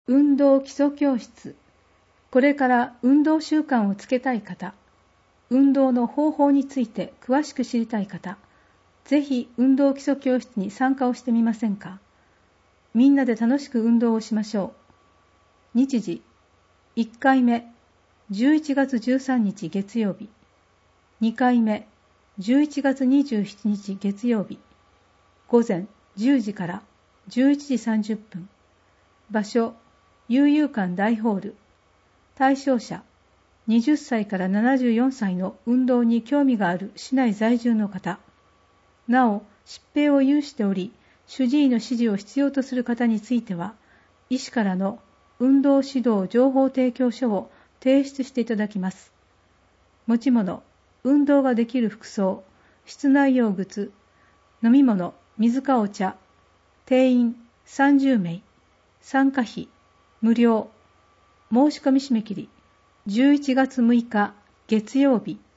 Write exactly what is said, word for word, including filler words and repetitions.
運動基礎教室。これから運動習慣をつけたい方、運動の方法について詳しく知りたい方、ぜひ運動基礎教室に参加をしてみませんか。みんなで楽しく運動をしましょう。日時、いっかいめ、じゅういちがつじゅうさんにち月曜日。にかいめ、じゅういちがつにじゅうしちにち月曜日。午前じゅうじからじゅういちじさんじゅっぷん。場所、悠々館大ホール。対象者、はたちからななじゅうよんさいの運動に興味がある市内在住の方。なお、疾病を有しており、主治医の指示を必要とする方については、医師からの運動指導情報提供書を提出していただきます。持ち物、運動ができる服装、室内用靴、飲み物、水かお茶、定員さんじゅうめい、参加費、無料。申し込み締め切り、じゅういちがつむいか月曜日。